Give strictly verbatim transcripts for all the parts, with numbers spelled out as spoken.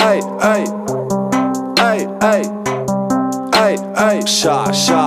Ej, ej, ej, ej, ej, ej, sha,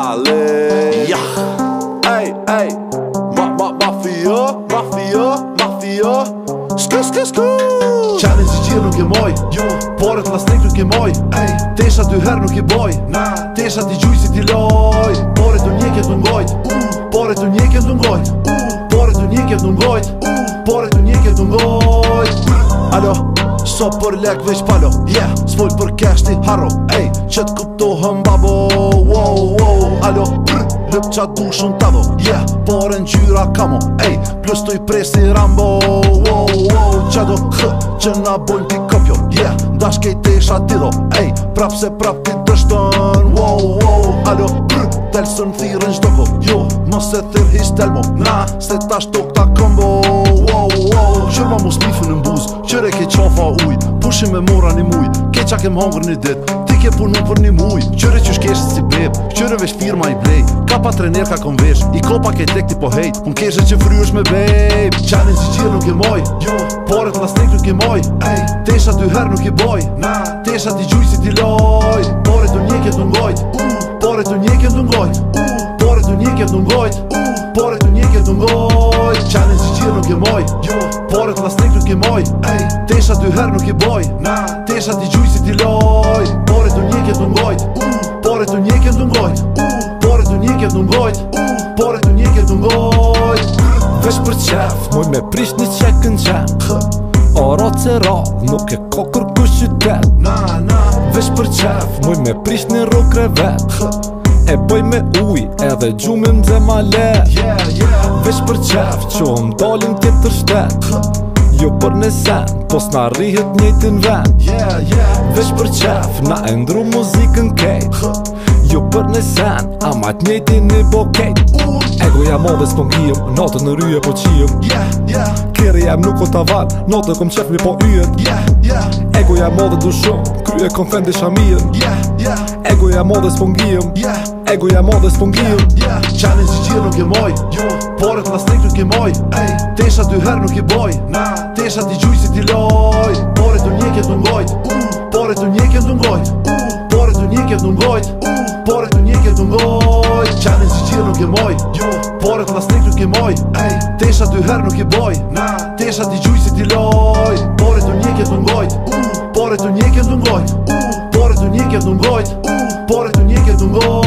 shali. Ja. Ej, ej, ma, ma, mafia, mafia, mafia. Sku, sku, sku. Challenge i gjirë nuk e moj, jo. Paret lasnik nuk e moj, ej. Tesha dy her nuk e boj, na. Tesha t'i gjuj si t'i loj. Paret t'u njeket t'u ngojt, uh. Paret t'u njeket t'u ngojt, uh. Paret t'u njeket t'u ngojt, uh. Paret t'u njeket t'u ngojt. Alo, so për lek veç palo, yeah. S'fol për cash ti haro, ej. Që t'kuptohëm babo, wow, wow. Alo, brr, lëp qa du shumë tavo, yeah. Pare n'gjyra kamo, ej. Plus t'u i presi Rambo, wow, wow. Qa do hë, që na bojnë t'i kopjo, yeah. Ndash kej tesha ti do, ej. Prap se prap ti dështën, wow, wow. Alo, brr, telsën thirën shtoko, jo. Mos e thirë his telmo, na. Se ta shtok ta kombo, wow, wow. Qërma mos nifën në mbuz, qëre ke qafa uj. Pushim me mora një muj, ke qa kem hongër një dit. Ti ke punu për një muj, qëre që shkeshët si beb. Qëre vesh firma i blej, ka pa trener ka kom vesh. I kopa ke tek ti po hejt, un keshe që fryesh me babe. Challenge i gjirë nuk e moj, jo. Paret lasnik nuk e moj, ej. Tesha dy her nuk e boj, na. Tesha t'i gjuj si t'i loj. Paret t'u njeket t'u ngojt, uh. Paret t'u njeket t'u ngojt, uh. Paret t'u njeket t'u ngojt, uh. Paret t'u njeket t'u ngojt. Challenge i gjirë nuk e moj, jo. Paret lasnik nuk e moj, ej. Tesha dy her nuk e boj, na. Tesha t'i gjuj si t'i loj. Paret t'u njeket t'u ngojt, uh. Paret t'u njeket t'u ngojt, uh. Paret t'u njeket t'u ngojt, uh. Paret t'u njeket t'u ngojt. Vesh për qef, moj me prish një qek në qep. Ora që ra, nuk e ka kërkush qytet. Na, na. Vesh për qef, moj me prish një ro krevet. E boj me uj, edhe gjumim dhe ma le. Yeah, yeah. Vesh për qef, që më dalin tjetër shtet. Jo për në sen, po s'na rrihet njëtin ven. Yeah, yeah. Vesh për qef, na e ndru muzikën kejt. Jo për në sen, ama t'njëtin i bo kejt. Egoja modhe s'po ngijëm, natën në ryje po qijem. Yeah, yeah. Kere jem nuk o tavan, natën kom qef mi po yjet. Yeah, yeah. Egoja modhe du shumë, krye kom fendi shamijen. Yeah, yeah. Egoja modhe s'po ngijëm, Yeah. egoja modhe s'po ngijëm. Yeah. Challenge i gjirë nuk e moj, jo. Paret lasnik nuk e moj, ej. Tesha dy her nuk e boj, na. Tesha t'i gjuj si t'i loj. Paret t'u njeket t'u ngojt, uh. Paret t'u njeket t'u ngojt, uh. Paret t'u njeket t'u ngojt, uh. Paret t'u njeket t'u ngojt. Challenge i gjirë nuk e moj, jo. Paret lasnik nuk e moj, ej. Tesha dy her nuk e boj, na. Tesha t'i gjuj si t'i loj. Paret t'u njeket t'u ngojt, uh. Paret t'u njeket t'u ngojt, uh. Paret t'u njeket t'u ngojt, uh. Paret t'u njeket t'u ngojt.